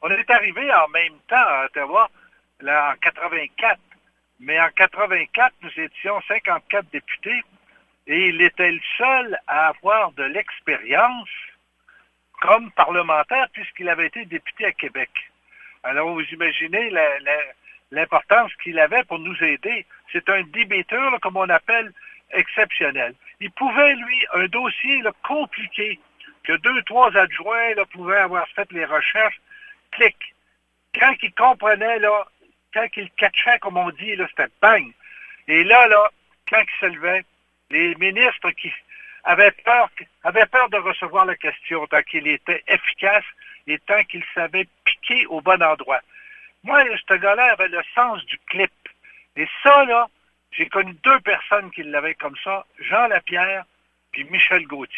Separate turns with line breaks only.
On est arrivé en même temps à Ottawa, là, en 84. Mais en 84, nous étions 54 députés et il était le seul à avoir de l'expérience comme parlementaire puisqu'il avait été député à Québec. Alors, vous imaginez l'importance qu'il avait pour nous aider. C'est un débiteur, là, comme on appelle, exceptionnel. Il pouvait, lui, un dossier là, compliqué, que 2, 3 adjoints là, pouvaient avoir fait les recherches, clic. Quand il comprenait, là, quand il catchait, comme on dit, là, c'était bang. Et là, quand il se levait, les ministres qui avaient peur de recevoir la question tant qu'il était efficace et tant qu'il savait piquer au bon endroit. Moi, ce gars-là avait le sens du clip. Et ça, là, j'ai connu 2 personnes qui l'avaient comme ça, Jean Lapierre puis Michel Gauthier.